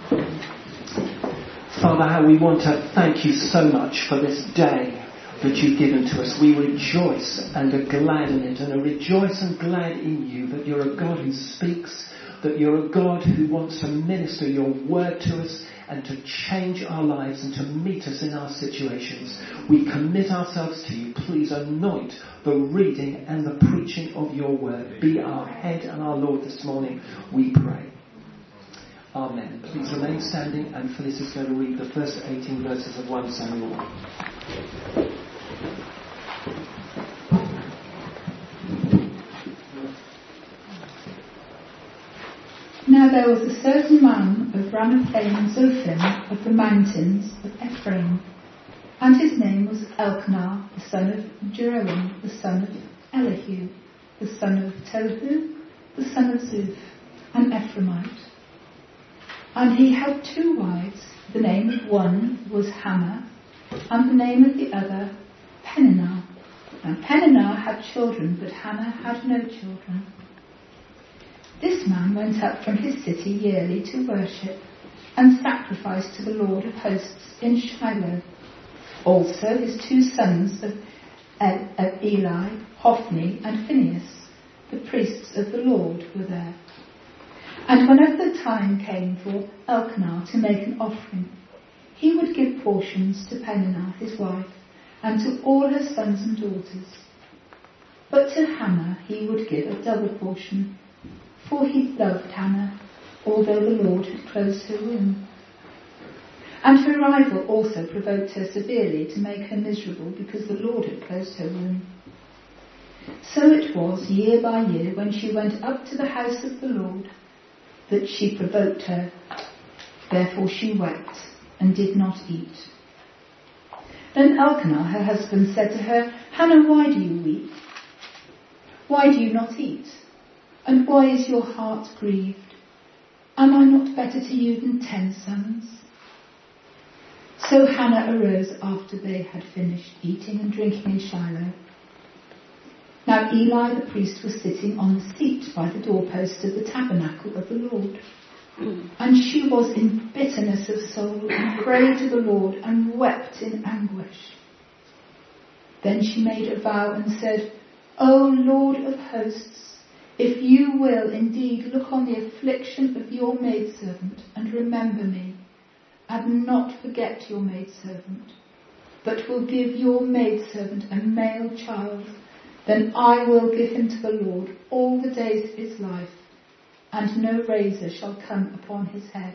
Father, how we want to thank you so much for this day that you've given to us. We rejoice and are glad in it, and are rejoice and glad in you that you're a God who speaks, that you're a God who wants to minister your word to us and to change our lives and to meet us in our situations. We commit ourselves to you. Please anoint the reading and the preaching of your word. Be our head and our Lord this morning, we pray. Amen. Please remain standing, and Phyllis is going to read the first 18 verses of 1 Samuel 1. Now there was a certain man of Ramathaim and Zophim of the mountains of Ephraim, and his name was Elkanah, the son of Jeroham, the son of Elihu, the son of Tohu, the son of Zuph, an Ephraimite. And he had 2 wives. The name of one was Hannah, and the name of the other Peninnah. And Peninnah had children, but Hannah had no children. This man went up from his city yearly to worship and sacrifice to the Lord of hosts in Shiloh. Also his 2 sons of Eli, Hophni and Phinehas, the priests of the Lord, were there. And whenever the time came for Elkanah to make an offering, he would give portions to Peninnah his wife, and to all her sons and daughters. But to Hannah he would give a double portion, for he loved Hannah, although the Lord had closed her womb. And her rival also provoked her severely to make her miserable, because the Lord had closed her womb. So it was year by year, when she went up to the house of the Lord, that she provoked her. Therefore she wept and did not eat. Then Elkanah, her husband, said to her, Hannah, why do you weep? Why do you not eat? And why is your heart grieved? Am I not better to you than 10 sons? So Hannah arose after they had finished eating and drinking in Shiloh. Now Eli the priest was sitting on the seat by the doorpost of the tabernacle of the Lord. And she was in bitterness of soul, and prayed to the Lord, and wept in anguish. Then she made a vow and said, O Lord of hosts, if you will indeed look on the affliction of your maidservant, and remember me, and not forget your maidservant, but will give your maidservant a male child, then I will give him to the Lord all the days of his life, and no razor shall come upon his head.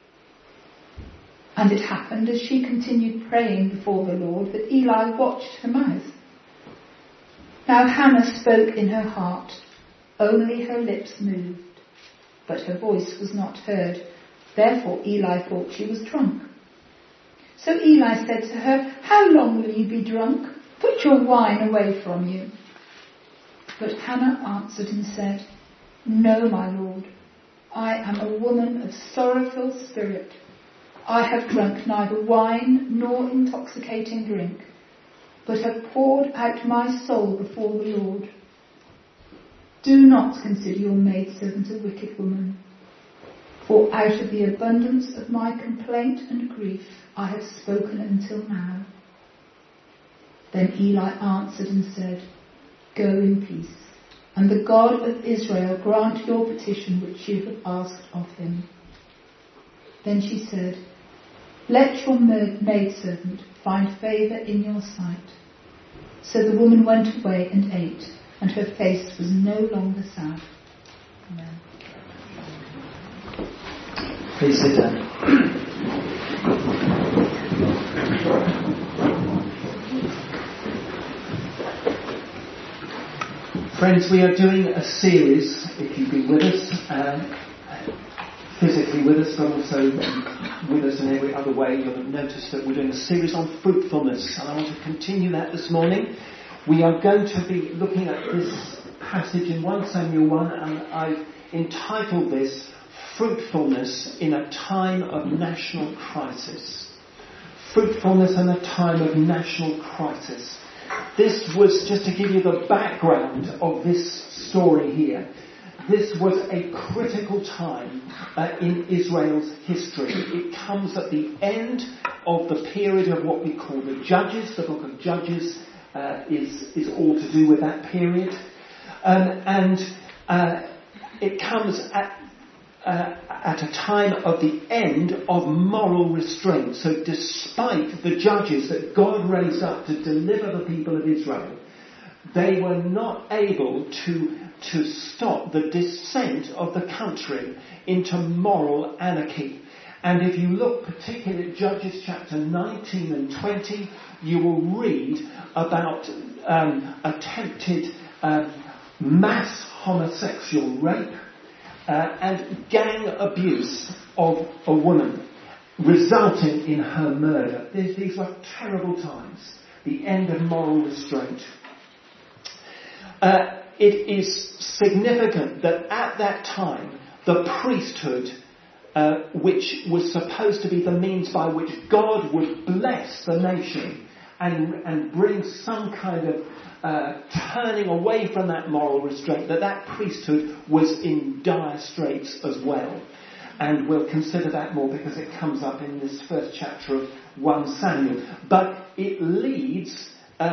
And it happened, as she continued praying before the Lord, that Eli watched her mouth. Now Hannah spoke in her heart, only her lips moved, but her voice was not heard. Therefore Eli thought she was drunk. So Eli said to her, How long will you be drunk? Put your wine away from you. But Hannah answered and said, No, my Lord, I am a woman of sorrowful spirit. I have drunk neither wine nor intoxicating drink, but have poured out my soul before the Lord. Do not consider your maidservant a wicked woman, for out of the abundance of my complaint and grief I have spoken until now. Then Eli answered and said, Go in peace, and the God of Israel grant your petition which you have asked of him. Then she said, Let your maidservant find favour in your sight. So the woman went away and ate, and her face was no longer sad. Amen. Please sit down. Friends, we are doing a series, if you've been with us, physically with us, but also with us in every other way. You'll have noticed that we're doing a series on fruitfulness, and I want to continue that this morning. We are going to be looking at this passage in 1 Samuel 1, and I've entitled this, Fruitfulness in a Time of National Crisis. Fruitfulness in a Time of National Crisis. This was just to give you the background of this story here. This was a critical time in Israel's history. It comes at the end of the period of what we call the Judges. The book of Judges is all to do with that period. It comes at a time of the end of moral restraint. So despite the judges that God raised up to deliver the people of Israel, they were not able to stop the descent of the country into moral anarchy. And if you look particularly at Judges chapter 19 and 20, you will read about attempted mass homosexual rape and gang abuse of a woman, resulting in her murder. These were terrible times. The end of moral restraint. It is significant that at that time, the priesthood, which was supposed to be the means by which God would bless the nation and bring some kind of turning away from that moral restraint, that priesthood was in dire straits as well. And we'll consider that more because it comes up in this first chapter of 1 Samuel. But it leads...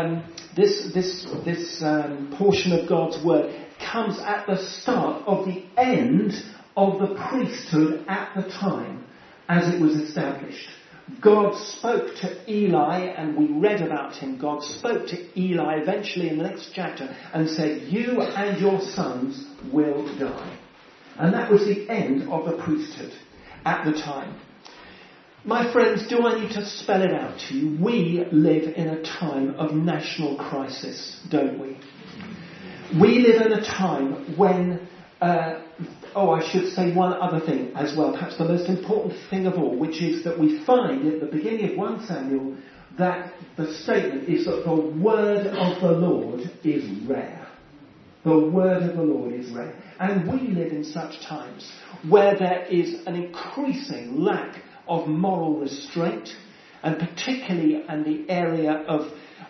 This portion of God's word comes at the start of the end of the priesthood at the time as it was established. God spoke to Eli, and we read about him. God spoke to Eli eventually in the next chapter and said, "You and your sons will die." And that was the end of the priesthood at the time. My friends, do I need to spell it out to you? We live in a time of national crisis, don't we? We live in a time when, I should say one other thing as well, perhaps the most important thing of all, which is that we find at the beginning of 1 Samuel that the statement is that the word of the Lord is rare. The word of the Lord is rare. And we live in such times where there is an increasing lack of moral restraint, and particularly in the area of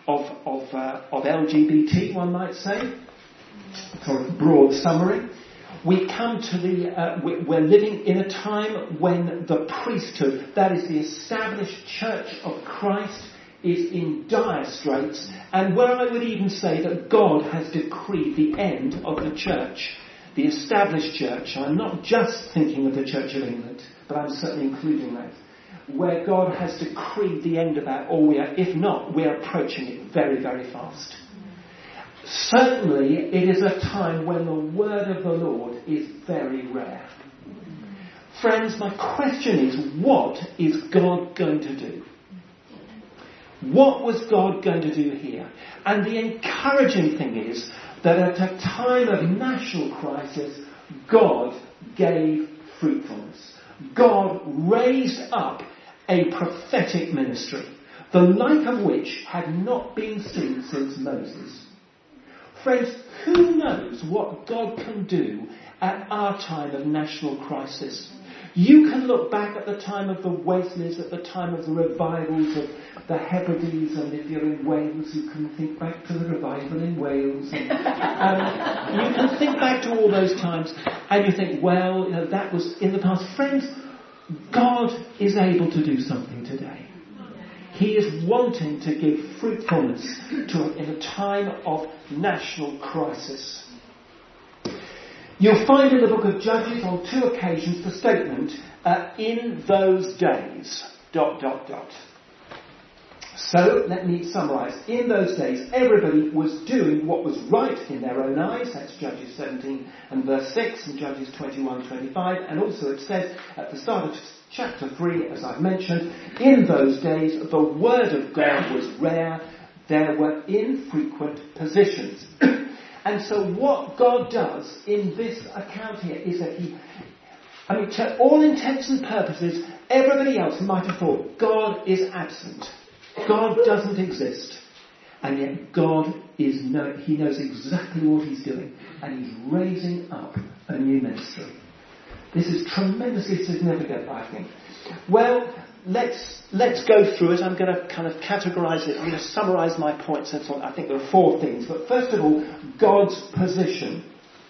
LGBT, one might say, for a broad summary. We come to we're living in a time when the priesthood, that is the established church of Christ, is in dire straits, and where I would even say that God has decreed the end of the church, the established church. I'm not just thinking of the Church of England, but I'm certainly including that, where God has decreed the end of that, or if not, we're approaching it very, very fast. Certainly, it is a time when the word of the Lord is very rare. Friends, my question is, what is God going to do? What was God going to do here? And the encouraging thing is that at a time of national crisis, God gave fruitfulness. God raised up a prophetic ministry, the like of which had not been seen since Moses. Friends, who knows what God can do at our time of national crisis? You can look back at the time of the Wesleys, at the time of the revivals of the Hebrides, and if you're in Wales, you can think back to the revival in Wales. And, you can think back to all those times, and you think, well, that was in the past. Friends, God is able to do something today. He is wanting to give fruitfulness in a time of national crisis. You'll find in the book of Judges on 2 occasions the statement, in those days, ... So, let me summarise. In those days, everybody was doing what was right in their own eyes. That's Judges 17 and verse 6 and Judges 21-25. And also it says at the start of chapter 3, as I've mentioned, in those days the word of God was rare. There were infrequent positions. And so what God does in this account here is that to all intents and purposes, everybody else might have thought God is absent. God doesn't exist. And yet God He knows exactly what He's doing. And He's raising up a new ministry. This is tremendously significant, I think. Well, let's go through it. I'm going to kind of categorise it. I'm going to summarise my points. I think there are 4 things. But first of all, God's position.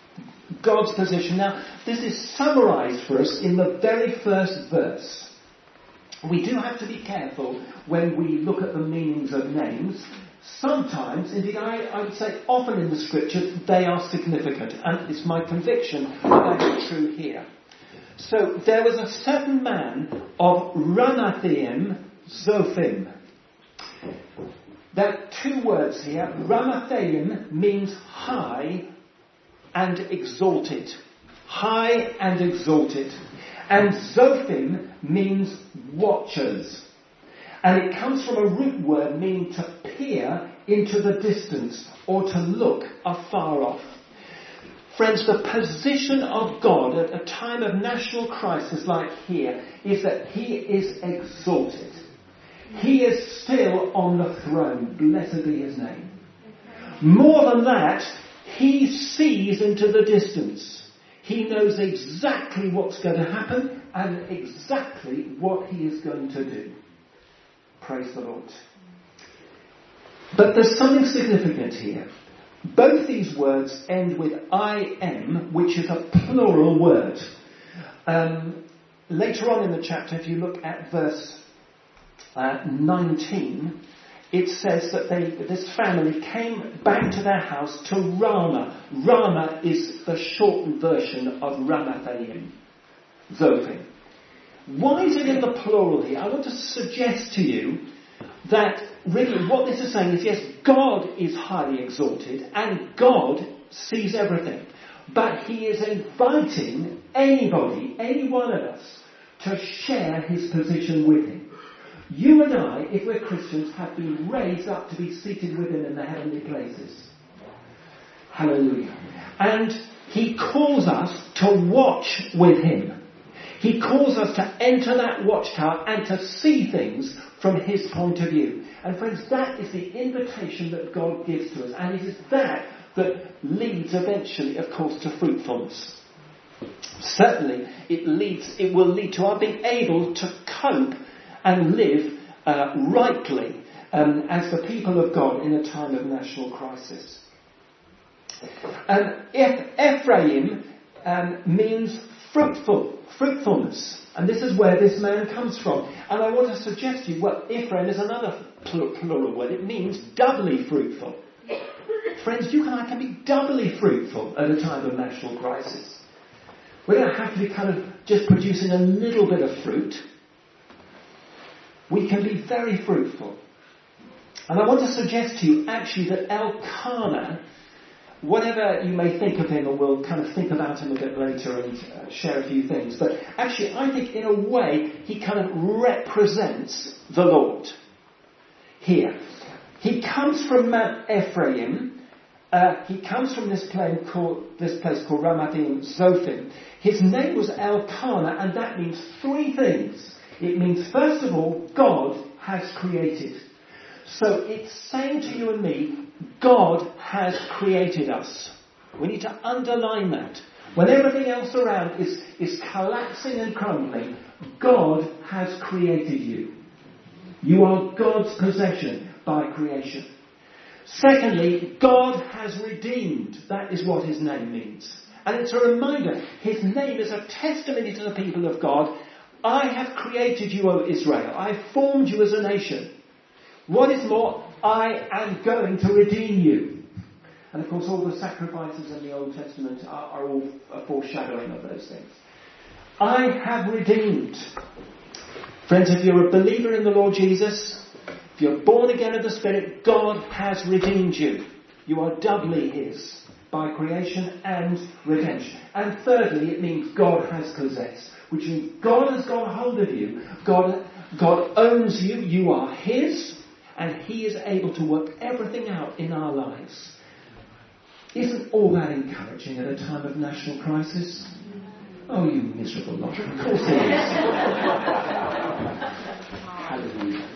God's position. Now, this is summarised for us in the very first verse. We do have to be careful when we look at the meanings of names. Sometimes, indeed I would say often in the scriptures, they are significant. And it's my conviction that is true here. So there was a certain man of Ramathaim Zophim. There are two words here. Ramathaim means high and exalted. High and exalted. And Zophim means watchers. And it comes from a root word meaning to peer into the distance or to look afar off. Friends, the position of God at a time of national crisis like here is that he is exalted. He is still on the throne. Blessed be his name. More than that, he sees into the distance. He knows exactly what's going to happen and exactly what he is going to do. Praise the Lord. But there's something significant here. Both these words end with I-M, which is a plural word. Later on in the chapter, if you look at verse 19, it says that this family came back to their house to Ramah. Ramah is the shortened version of Ramathaim, Zophim. Why is it in the plural here? I want to suggest to you that really what this is saying is, yes, God is highly exalted and God sees everything. But he is inviting anybody, any one of us, to share his position with him. You and I, if we're Christians, have been raised up to be seated with him in the heavenly places. Hallelujah. And he calls us to watch with him. He calls us to enter that watchtower and to see things from his point of view. And friends, that is the invitation that God gives to us. And it is that leads eventually, of course, to fruitfulness. Certainly, it will lead to our being able to cope and live rightly as the people of God in a time of national crisis. Ephraim means fruitfulness. And this is where this man comes from. And I want to suggest to you, well, Ephraim is another plural word. It means doubly fruitful. Friends, you and I can be doubly fruitful at a time of national crisis. We don't have to be kind of just producing a little bit of fruit. We can be very fruitful. And I want to suggest to you actually that Elkanah, whatever you may think of him, and we'll kind of think about him a bit later and share a few things, but actually I think in a way he kind of represents the Lord here. He comes from Mount Ephraim. He comes from this place called Ramathaim Zophim. His name was Elkanah, and that means three things. It means, first of all, God has created. So it's saying to you and me, God has created us. We need to underline that. When everything else around is collapsing and crumbling, God has created you. You are God's possession by creation. Secondly, God has redeemed. That is what his name means. And it's a reminder, his name is a testimony to the people of God. I have created you, O Israel. I formed you as a nation. What is more, I am going to redeem you. And of course all the sacrifices in the Old Testament are all a foreshadowing of those things. I have redeemed. Friends, if you're a believer in the Lord Jesus, if you're born again of the Spirit, God has redeemed you. You are doubly his by creation and redemption. And thirdly, it means God has possessed, which means God has got hold of you. God owns you. You are his. And he is able to work everything out in our lives. Isn't all that encouraging at a time of national crisis? Oh, you miserable lot. Of course it is. Hallelujah.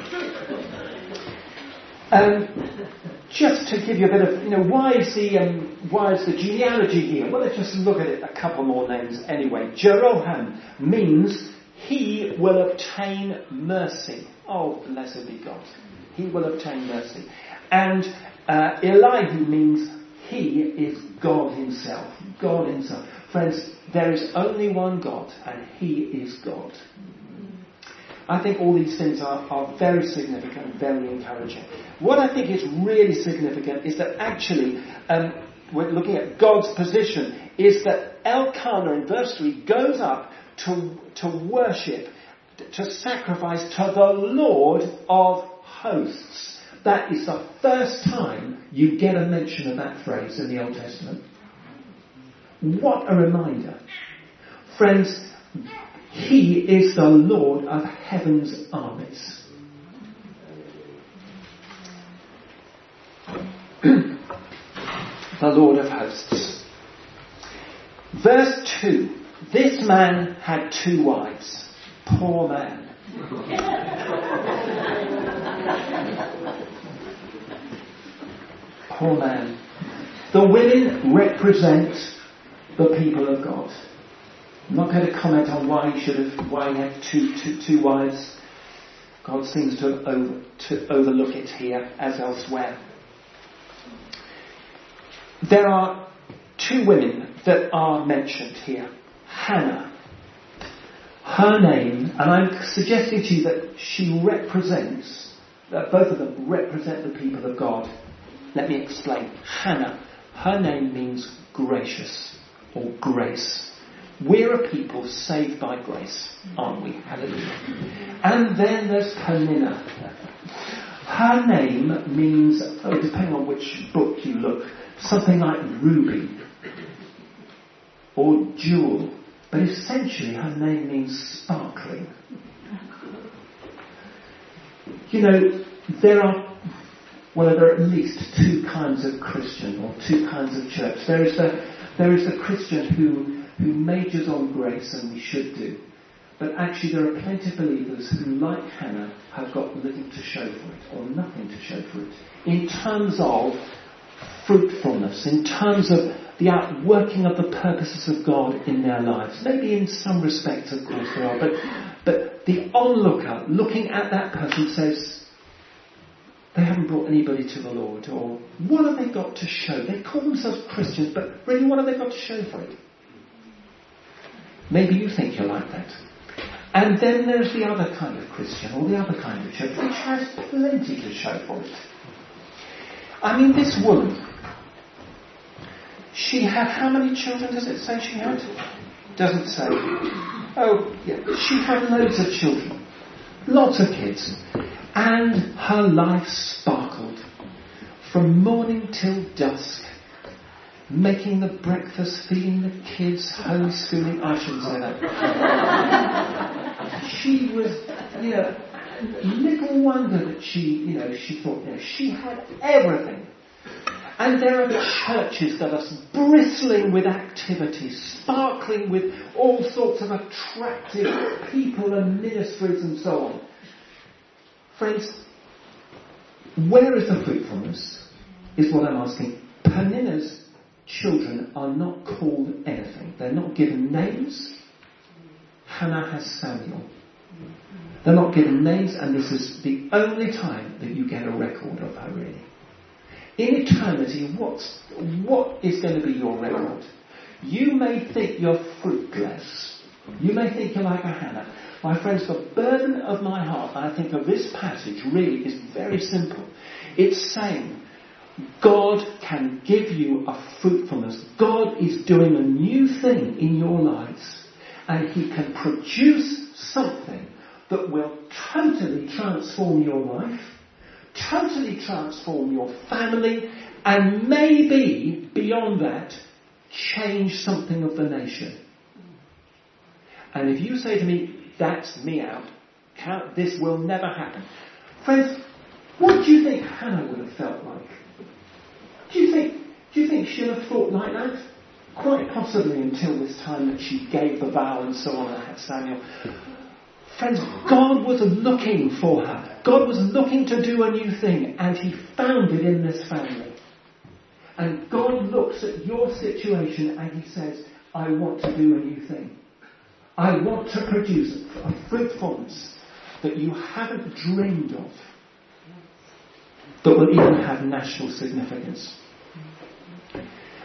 Just to give you a bit of, why is the genealogy here? Well, let's just look at it, a couple more names anyway. Jeroham means he will obtain mercy. Oh, blessed be God. He will obtain mercy. And Elihu means He is God himself. God himself. Friends, there is only one God, and he is God. I think all these things are very significant and very encouraging. What I think is really significant is that actually, we're looking at God's position, is that Elkanah in verse 3 goes up to worship, to sacrifice to the Lord of hosts. That is the first time you get a mention of that phrase in the Old Testament. What a reminder. Friends, he is the Lord of heaven's armies. The Lord of hosts. Verse 2. This man had 2 wives. Poor man. Poor man. The women represent the people of God. I'm not going to comment on why he had two wives. God seems to overlook it here as elsewhere. There are 2 women that are mentioned here. Hannah. Her name, and I'm suggesting to you that she represents, that both of them represent the people of God. Let me explain. Hannah, her name means gracious or grace. We're a people saved by grace, aren't we? Hallelujah. And then there's Peninnah. Her name means, depending on which book you look, something like ruby or jewel. But essentially her name means sparkling. You know, there are at least 2 kinds of Christian or 2 kinds of church. There is the Christian who majors on grace, and we should do. But actually there are plenty of believers who, like Hannah, have got little to show for it, or nothing to show for it. In terms of fruitfulness, in terms of the outworking of the purposes of God in their lives. Maybe in some respects, of course, there are, but the onlooker looking at that person says, they haven't brought anybody to the Lord, or what have they got to show? They call themselves Christians, but really what have they got to show for it? Maybe you think you're like that. And then there's the other kind of Christian, or the other kind of church, which has plenty to show for it. I mean, this woman, she had, how many children does it say she had? Doesn't say. Oh, yeah, she had loads of children. Lots of kids. And her life sparkled from morning till dusk. Making the breakfast, feeding the kids, homeschooling. I shouldn't say that. She was, little wonder that she thought, she had everything. And there are churches that are bristling with activities, sparkling with all sorts of attractive people and ministries and so on. Friends, where is the fruitfulness? Is what I'm asking. Peninnah's children are not called anything. They're not given names. Hannah has Samuel. They're not given names, and this is the only time that you get a record of her, really. In eternity, what is going to be your record? You may think you're fruitless. You may think you're like a Hannah. My friends, the burden of my heart, and I think of this passage, really is very simple. It's saying, God can give you a fruitfulness. God is doing a new thing in your lives. And he can produce something that will totally transform your life, totally transform your family, and maybe, beyond that, change something of the nation. And if you say to me, that's me out, this will never happen. Friends, what do you think Hannah would have felt like? Do you think she'll have thought like that? Quite possibly until this time that she gave the vow and so on and had Samuel. Friends, God was looking for her. God was looking to do a new thing, and he found it in this family. And God looks at your situation and he says, I want to do a new thing. I want to produce a fruitfulness that you haven't dreamed of, that will even have national significance.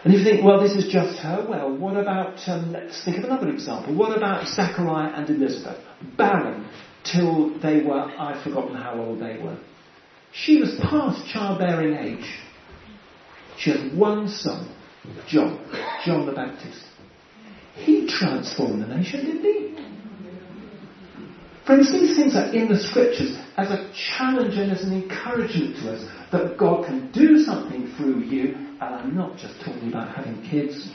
And if you think, well, this is just her, well, what about, let's think of another example. What about Zachariah and Elizabeth? Barren till they were, I've forgotten how old they were. She was past childbearing age. She had one son, John the Baptist. He transformed the nation, didn't he? Friends, these things are in the scriptures as a challenge and as an encouragement to us that God can do something through you. And I'm not just talking about having kids.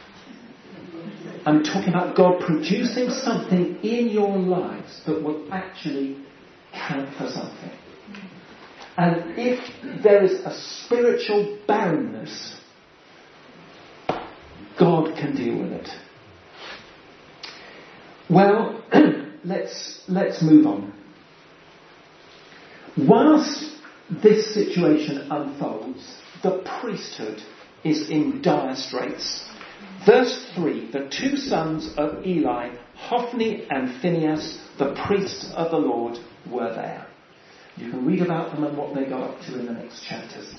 I'm talking about God producing something in your lives that will actually count for something. And if there is a spiritual barrenness, God can deal with it. Well, let's move on. Whilst this situation unfolds, the priesthood is in dire straits. Verse 3, the two sons of Eli, Hophni and Phinehas, the priests of the Lord, were there. You can read about them and what they got up to in the next chapters.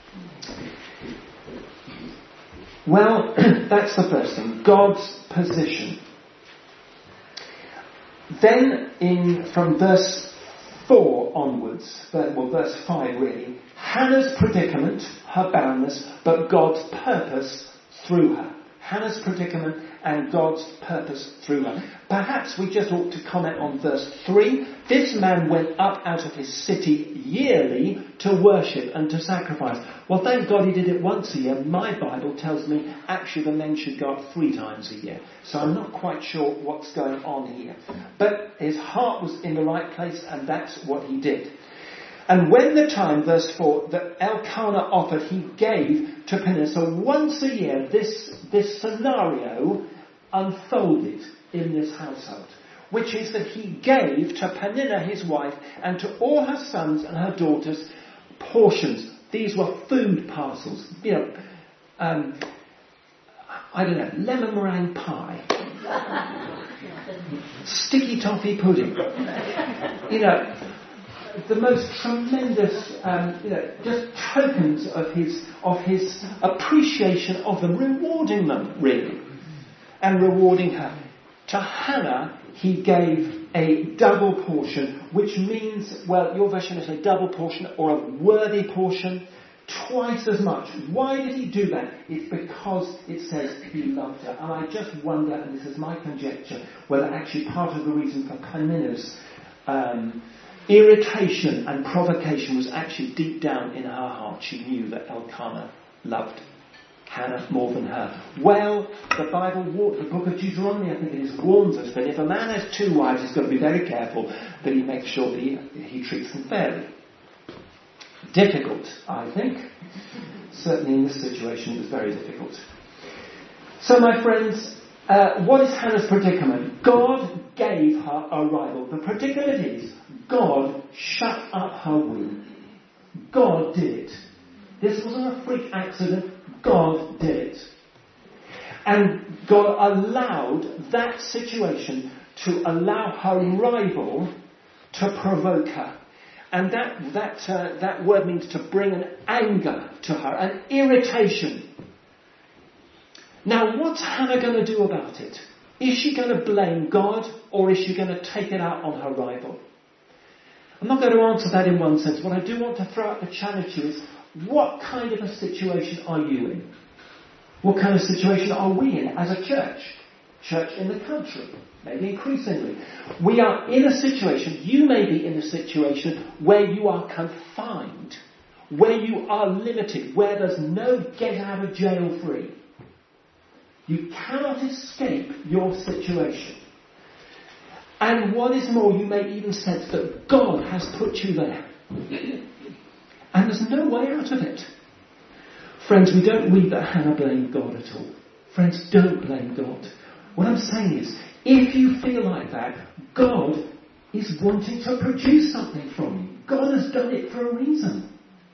Well, that's the first thing, God's position. Then from verse 4 onwards, verse 5 really, Hannah's predicament, her barrenness, but God's purpose through her. Hannah's predicament and God's purpose through her. Perhaps we just ought to comment on verse 3. This man went up out of his city yearly to worship and to sacrifice. Well, thank God he did it once a year. My Bible tells me actually the men should go up 3 times a year. So I'm not quite sure what's going on here. But his heart was in the right place and that's what he did. And when the time, verse 4, that Elkanah offered, he gave to Peninnah. So once a year, this scenario unfolded in this household, which is that he gave to Peninnah, his wife, and to all her sons and her daughters portions. These were food parcels. I don't know, lemon meringue pie, sticky toffee pudding. The most tremendous, just tokens of his appreciation of them, rewarding them, really, and rewarding her. To Hannah, he gave a double portion, which means, well, your version is a double portion or a worthy portion, twice as much. Why did he do that? It's because it says he loved her. And I just wonder, and this is my conjecture, whether actually part of the reason for Peninnah's irritation and provocation was actually deep down in her heart. She knew that Elkanah loved Hannah more than her. Well, the Bible, the book of Deuteronomy, I think it is, warns us that if a man has 2 wives, he's got to be very careful that he makes sure that he treats them fairly. Difficult, I think. Certainly in this situation it was very difficult. So my friends, what is Hannah's predicament? God gave her a rival. The predicament is God shut up her womb. God did it. This wasn't a freak accident. God did it. And God allowed that situation to allow her rival to provoke her. And that word means to bring an anger to her, an irritation. Now, what's Hannah going to do about it? Is she going to blame God or is she going to take it out on her rival? I'm not going to answer that in one sense. What I do want to throw out the challenge to you is, what kind of a situation are you in? What kind of situation are we in as a church? Church in the country, maybe increasingly. We are in a situation, you may be in a situation where you are confined, where you are limited, where there's no get out of jail free. You cannot escape your situation. And what is more, you may even sense that God has put you there. And there's no way out of it. Friends, we don't read that Hannah blamed God at all. Friends, don't blame God. What I'm saying is, if you feel like that, God is wanting to produce something from you. God has done it for a reason.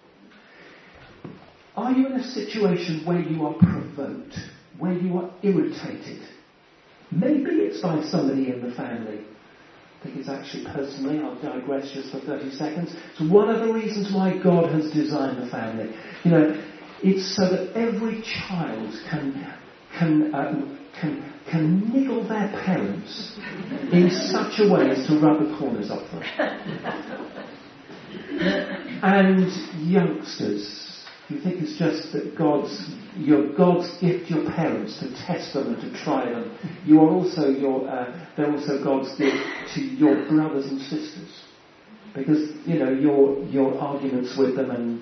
Are you in a situation where you are provoked, where you are irritated? Maybe it's by somebody in the family. I think it's actually personally, I'll digress just for 30 seconds. It's one of the reasons why God has designed the family. It's so that every child can niggle their parents in such a way as to rub the corners off them. And youngsters, you think it's just that God's gift to your parents to test them and to try them. You are also they're also God's gift to your brothers and sisters, because your arguments with them, and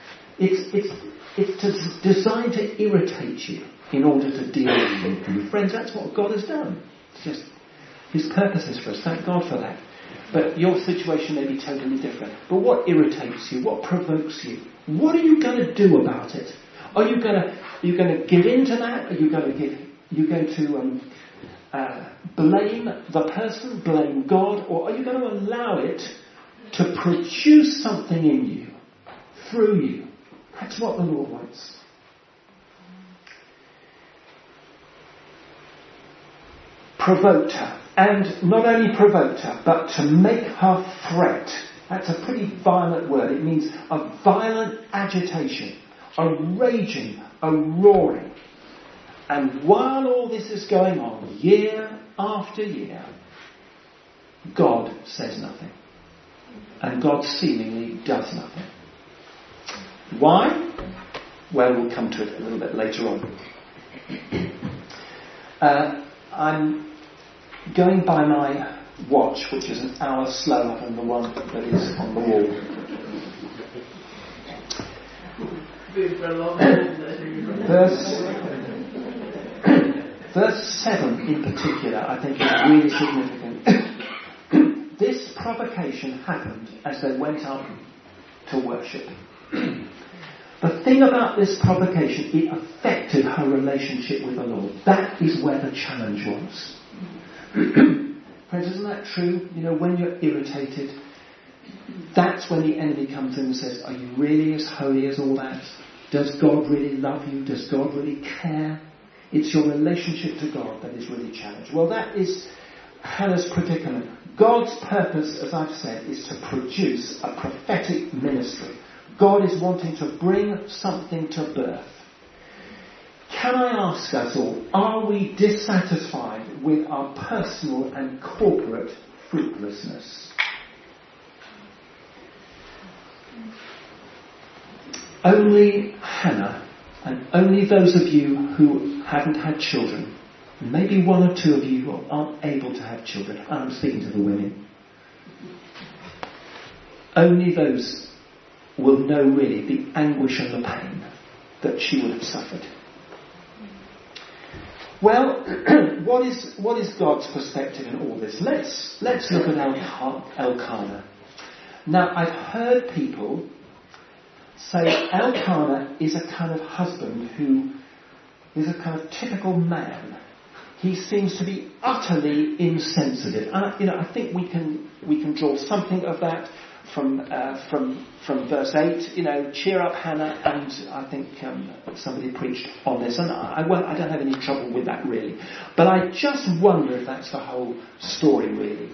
it's designed to irritate you in order to deal with you. Friends, that's what God has done. It's just His purposes for us. Thank God for that. But your situation may be totally different. But what irritates you? What provokes you? What are you going to do about it? Are you going to give in to that? Are you going to blame the person, blame God, or are you going to allow it to produce something in you, through you? That's what the Lord wants. Provoked her. And not only provoked her, but to make her fret. That's a pretty violent word. It means a violent agitation, a raging, a roaring. And while all this is going on, year after year, God says nothing. And God seemingly does nothing. Why? Well, we'll come to it a little bit later on. I'm going by my watch, which is an hour slower than the one that is on the wall. Verse 7 in particular, I think, is really significant. This provocation happened as they went up to worship. The thing about this provocation, it affected her relationship with the Lord. That is where the challenge was. Friends, isn't that true? When you're irritated, that's when the enemy comes in and says, are you really as holy as all that? Does God really love you? Does God really care? It's your relationship to God that is really challenged. Well, that is Hannah's predicament. God's purpose, as I've said, is to produce a prophetic ministry. God is wanting to bring something to birth. Can I ask us all, are we dissatisfied with our personal and corporate fruitlessness? Only Hannah, and only those of you who haven't had children, maybe one or two of you who aren't able to have children, and I'm speaking to the women, only those will know really the anguish and the pain that she would have suffered. Well, what is God's perspective in all this? Let's look at Elkanah. Now, I've heard people say Elkanah is a kind of husband who is a kind of typical man. He seems to be utterly insensitive. I think we can draw something of that from verse 8, cheer up Hannah, and I think somebody preached on this, and I don't have any trouble with that really. But I just wonder if that's the whole story really.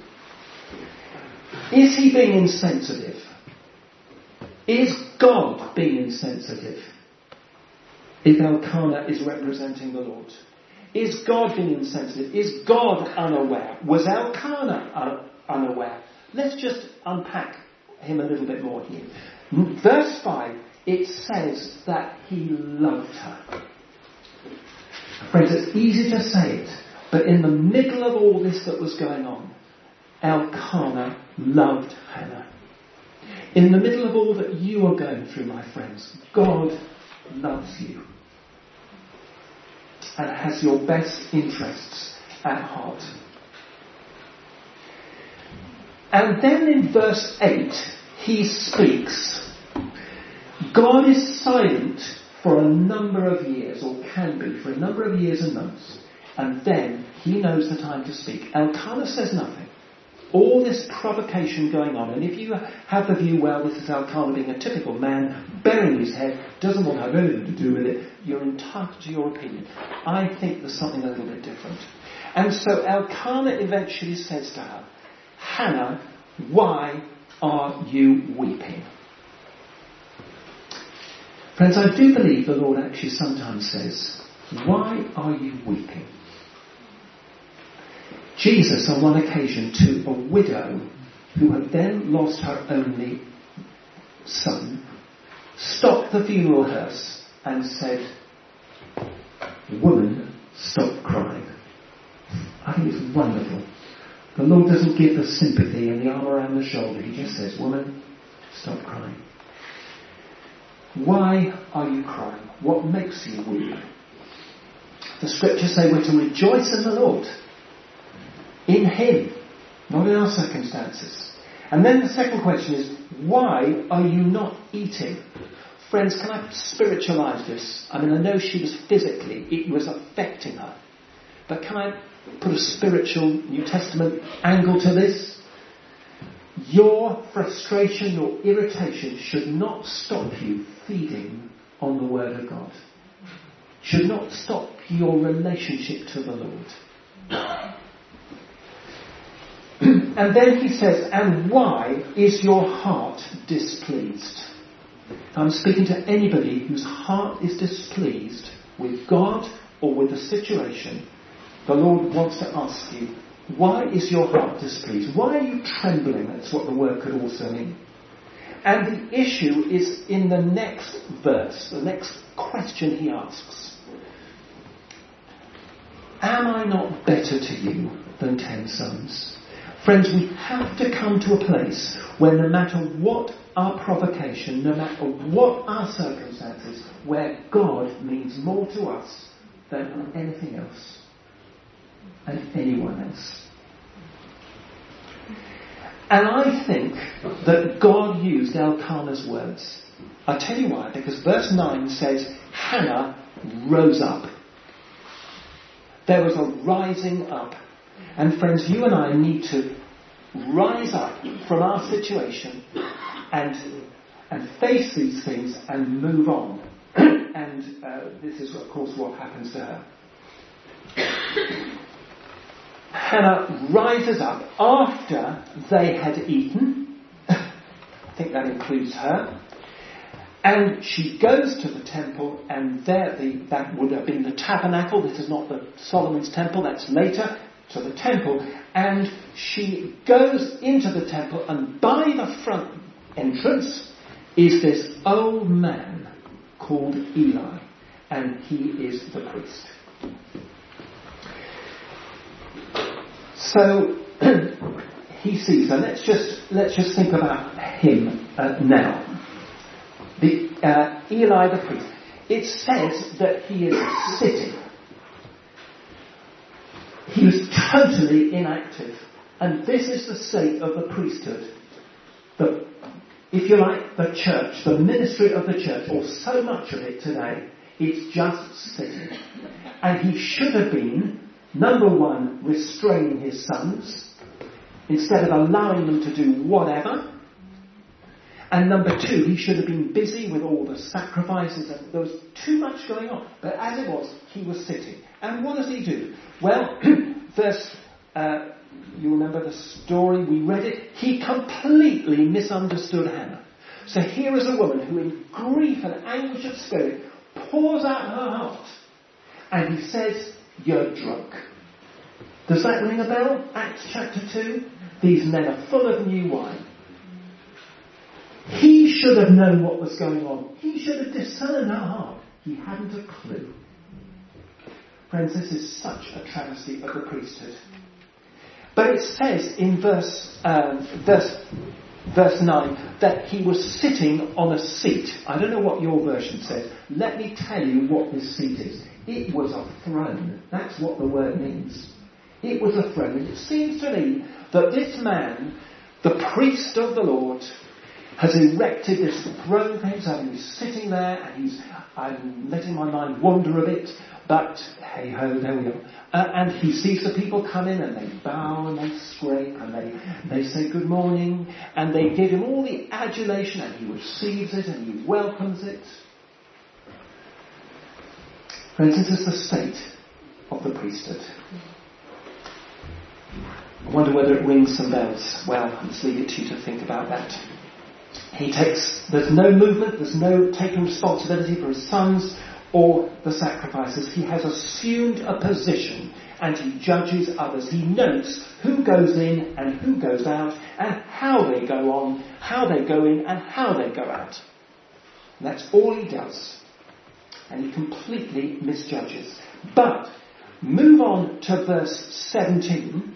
Is he being insensitive? Is God being insensitive? If Elkanah is representing the Lord. Is God being insensitive? Is God unaware? Was Elkanah unaware? Let's just unpack him a little bit more here. Verse 5, it says that he loved her. Friends, it's easy to say it, but in the middle of all this that was going on, Elkanah loved Hannah. In the middle of all that you are going through, my friends, God loves you and has your best interests at heart. And then in verse 8, he speaks. God is silent for a number of years, or can be, for a number of years and months. And then he knows the time to speak. Elkanah says nothing. All this provocation going on. And if you have the view, well, this is Elkanah being a typical man, burying his head, doesn't want to have anything to do with it, you're entitled to your opinion. I think there's something a little bit different. And so Elkanah eventually says to her, Hannah, why are you weeping? Friends, I do believe the Lord actually sometimes says, why are you weeping? Jesus, on one occasion, to a widow who had then lost her only son, stopped the funeral hearse and said, woman, stop crying. I think it's wonderful. The Lord doesn't give the sympathy and the arm around the shoulder. He just says, woman, stop crying. Why are you crying? What makes you weep? The scriptures say we're to rejoice in the Lord. In Him, not in our circumstances. And then the second question is, why are you not eating? Friends, can I spiritualise this? I mean, I know she was physically, it was affecting her. But can I put a spiritual New Testament angle to this? Your frustration, your irritation should not stop you feeding on the Word of God. Should not stop your relationship to the Lord. And then he says, and why is your heart displeased? I'm speaking to anybody whose heart is displeased with God or with the situation. The Lord wants to ask you, why is your heart displeased? Why are you trembling? That's what the word could also mean. And the issue is in the next verse, the next question he asks. Am I not better to you than 10 sons? Friends, we have to come to a place where no matter what our provocation, no matter what our circumstances, where God means more to us than anything else and anyone else. And I think that God used Elkanah's words. I'll tell you why, because verse 9 says, Hannah rose up. There was a rising up. And friends, you and I need to rise up from our situation and face these things and move on. And this is, of course, what happens to her. Hannah rises up after they had eaten. I think that includes her. And she goes to the temple, and there that would have been the tabernacle. This is not the Solomon's temple, that's later. To the temple, and she goes into the temple, and by the front entrance is this old man called Eli, and he is the priest. So he sees her. Let's just think about him now. The Eli the priest. It says that he is sitting. He was totally inactive. And this is the state of the priesthood. If you like, the church, the ministry of the church, or so much of it today, it's just sitting. And he should have been, number one, restraining his sons, instead of allowing them to do whatever. And number two, he should have been busy with all the sacrifices, and there was too much going on. But as it was, he was sitting. And what does he do? Well, you remember the story, we read it. He completely misunderstood Hannah. So here is a woman who in grief and anguish of spirit pours out her heart. And he says, you're drunk. Does that ring a bell? Acts chapter 2. These men are full of new wine. He should have known what was going on. He should have discerned her heart. He hadn't a clue. Friends, this is such a travesty of the priesthood. But it says in verse 9 that he was sitting on a seat. I don't know what your version says. Let me tell you what this seat is. It was a throne. That's what the word means. It was a throne. And it seems to me that this man, the priest of the Lord, has erected this throne for himself, and he's sitting there, and I'm letting my mind wander a bit, but hey ho, there we are. And he sees the people come in, and they bow, and they scrape, and they say good morning, and they give him all the adulation, and he receives it, and he welcomes it. Friends, this is the state of the priesthood. I wonder whether it rings some bells. Well, let's leave it to you to think about that. There's no movement, there's no taking responsibility for his sons or the sacrifices. He has assumed a position and he judges others. He notes who goes in and who goes out and how they go on, how they go in and how they go out. And that's all he does. And he completely misjudges. But move on to verse 17.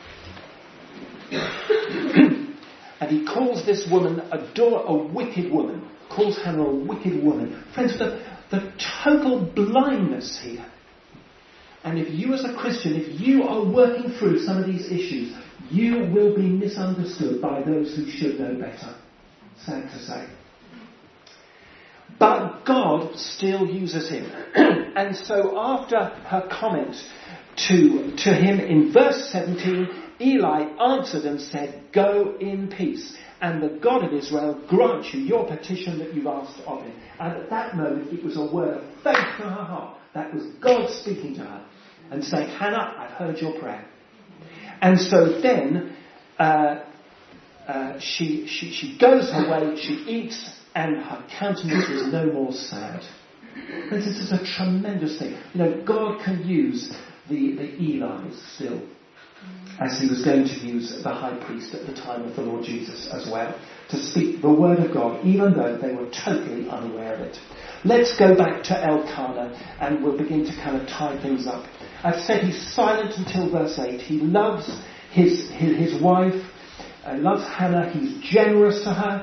And he calls this woman a wicked woman. Calls Hannah a wicked woman. Friends, the total blindness here. And if you as a Christian, if you are working through some of these issues, you will be misunderstood by those who should know better. Sad to say. But God still uses him. And so after her comment to him in verse 17, Eli answered and said, "Go in peace, and the God of Israel grant you your petition that you've asked of him." And at that moment, it was a word of faith from her heart. That was God speaking to her and saying, "Hannah, I've heard your prayer." And so then she goes her way, she eats, and her countenance is no more sad. This is a tremendous thing. God can use the Eli's still, as he was going to use the high priest at the time of the Lord Jesus as well, to speak the word of God, even though they were totally unaware of it. Let's go back to Elkanah, and we'll begin to kind of tie things up. I've said he's silent until verse 8. He loves his wife, loves Hannah, he's generous to her.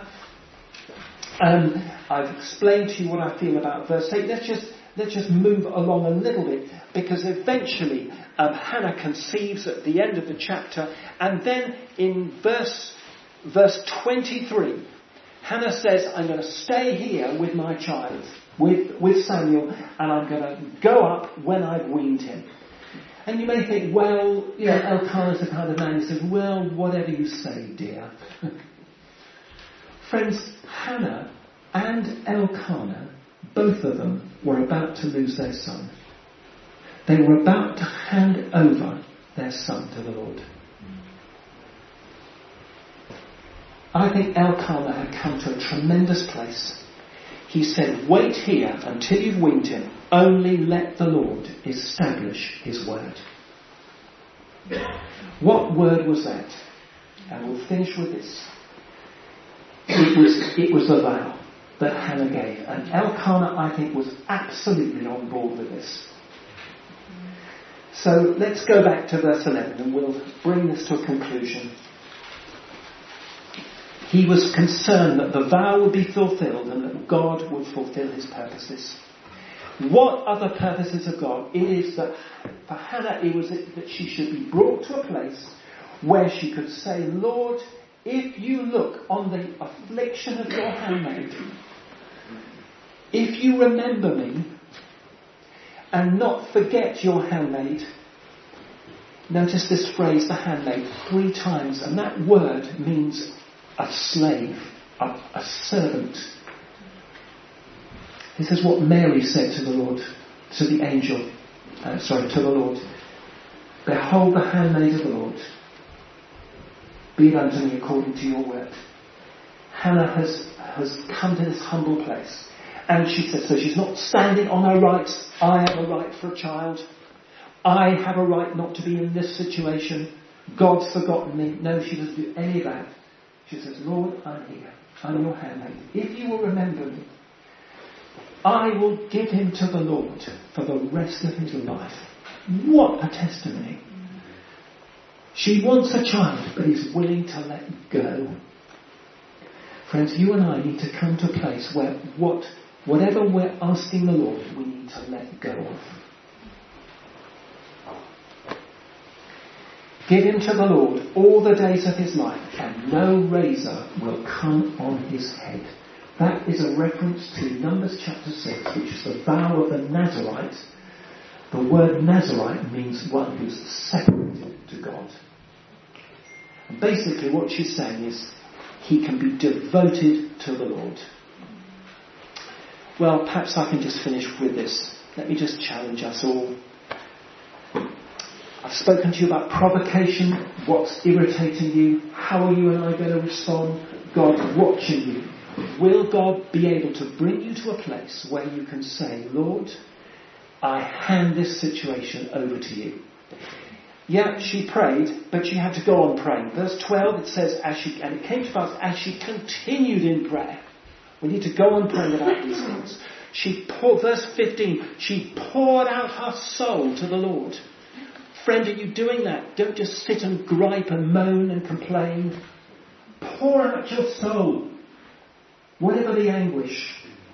I've explained to you what I feel about verse 8. Let's just move along a little bit, because eventually Hannah conceives at the end of the chapter, and then in verse 23, Hannah says, "I'm going to stay here with my child, with Samuel, and I'm going to go up when I've weaned him." And you may think, well, Elkanah's the kind of man who says, "Well, whatever you say, dear." Friends, Hannah and Elkanah, both of them were about to lose their son. They were about to hand over their son to the Lord. I think Elkanah had come to a tremendous place. He said, "Wait here until you've weaned him. Only let the Lord establish his word." What word was that? And we'll finish with this. It was the vow that Hannah gave. And Elkanah, I think, was absolutely on board with this. So let's go back to verse 11 and we'll bring this to a conclusion. He was concerned that the vow would be fulfilled and that God would fulfill his purposes. What are the purposes of God? It is that for Hannah, it was that she should be brought to a place where she could say, "Lord, if you look on the affliction of your handmaid, if you remember me and not forget your handmaid." Notice this phrase, the handmaid, 3 times, and that word means a slave, a servant. This is what Mary said to the Lord, to the angel, to the Lord. "Behold the handmaid of the Lord. Be it unto me according to your word." Hannah has come to this humble place. And she says, so she's not standing on her rights. "I have a right for a child. I have a right not to be in this situation. God's forgotten me." No, she doesn't do any of that. She says, "Lord, I'm here. I'm your handmaid. If you will remember me, I will give him to the Lord for the rest of his life." What a testimony. She wants a child, but is willing to let go. Friends, you and I need to come to a place where whatever we're asking the Lord, we need to let go of. Give him to the Lord all the days of his life, and no razor will come on his head. That is a reference to Numbers chapter 6, which is the vow of the Nazarite. The word Nazarite means one who's separated to God. And basically what she's saying is he can be devoted to the Lord. Well, perhaps I can just finish with this. Let me just challenge us all. I've spoken to you about provocation, what's irritating you, how are you and I going to respond, God watching you. Will God be able to bring you to a place where you can say, Lord, I hand this situation over to you? Yeah, she prayed, but she had to go on praying. Verse 12, it says, and it came to pass as she continued in prayer. We need to go on praying about these things. Verse 15, she poured out her soul to the Lord. Friend, are you doing that? Don't just sit and gripe and moan and complain. Pour out your soul, whatever the anguish.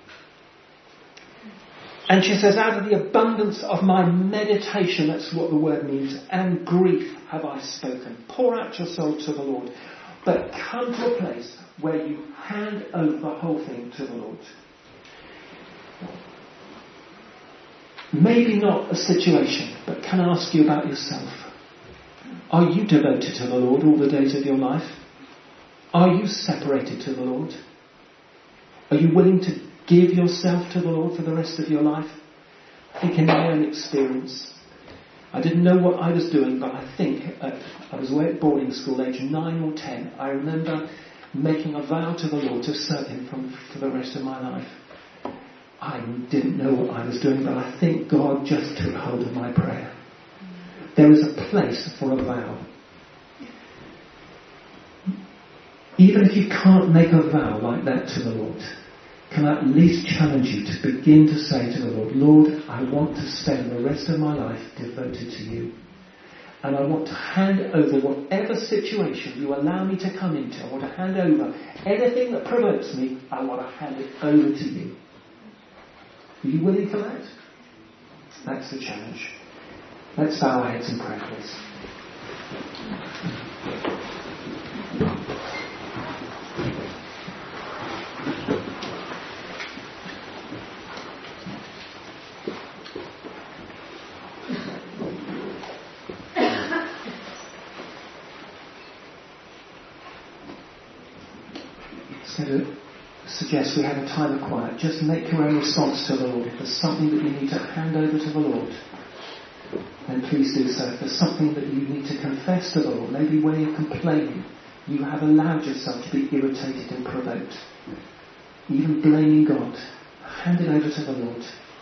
And she says, out of the abundance of my meditation, that's what the word means, and grief have I spoken. Pour out your soul to the Lord. But come to a place where you hand over the whole thing to the Lord. Maybe not a situation, but can I ask you about yourself? Are you devoted to the Lord all the days of your life? Are you separated to the Lord? Are you willing to give yourself to the Lord for the rest of your life? I think in my own experience, I didn't know what I was doing, but I think I was away at boarding school, age 9 or 10. I remember making a vow to the Lord to serve Him for the rest of my life. I didn't know what I was doing, but I think God just took hold of my prayer. There is a place for a vow. Even if you can't make a vow like that to the Lord, can I at least challenge you to begin to say to the Lord, Lord, I want to spend the rest of my life devoted to you. And I want to hand over whatever situation you allow me to come into. I want to hand over anything that provokes me. I want to hand it over to you. Are you willing for that? That's the challenge. Let's bow our heads in prayer, please. So to suggest we have a time of quiet. Just make your own response to the Lord. If there's something that you need to hand over to the Lord, then please do so. If there's something that you need to confess to the Lord, maybe when you're complaining, you have allowed yourself to be irritated and provoked, even blaming God, hand it over to the Lord.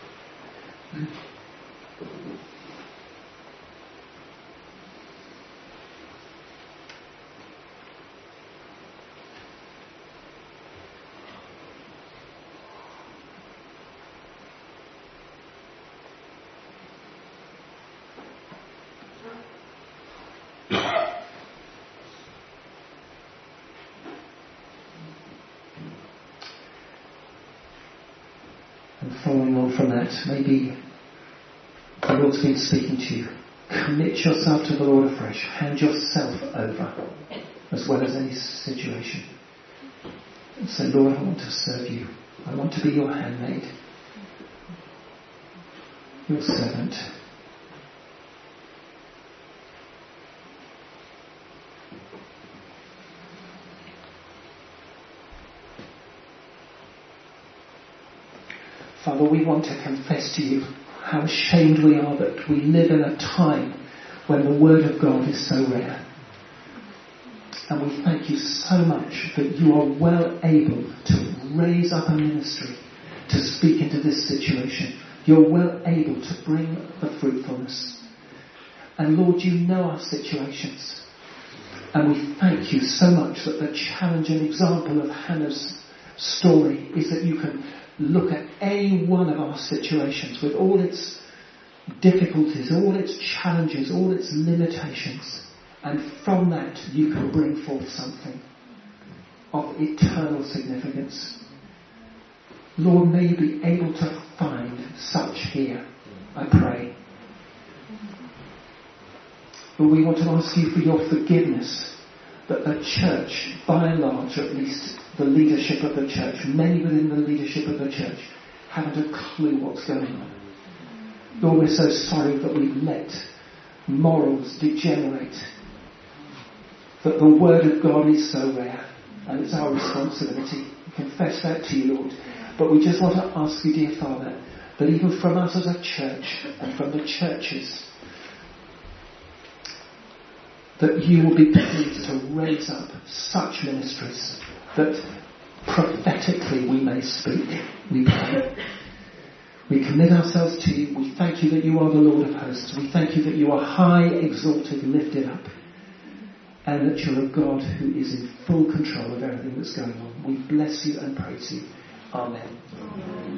Following on from that, maybe the Lord's been speaking to you. Commit yourself to the Lord afresh. Hand yourself over, as well as any situation. And say, Lord, I want to serve you. I want to be your handmaid, your servant. Father, we want to confess to you how ashamed we are that we live in a time when the Word of God is so rare. And we thank you so much that you are well able to raise up a ministry to speak into this situation. You're well able to bring the fruitfulness. And Lord, you know our situations. And we thank you so much that the challenge and example of Hannah's story is that you can look at any one of our situations with all its difficulties, all its challenges, all its limitations, and from that you can bring forth something of eternal significance. Lord, may you be able to find such here, I pray. Lord, we want to ask you for your forgiveness that the church, by and large, at least the leadership of the church, many within the leadership of the church, haven't a clue what's going on. Lord, we're so sorry that we've let morals degenerate, that the Word of God is so rare, and it's our responsibility. We confess that to you, Lord. But we just want to ask you, dear Father, that even from us as a church, and from the churches, that you will be pleased to raise up such ministries that prophetically we may speak, we pray. We commit ourselves to you. We thank you that you are the Lord of hosts. We thank you that you are high, exalted, lifted up, and that you're a God who is in full control of everything that's going on. We bless you and praise you. Amen.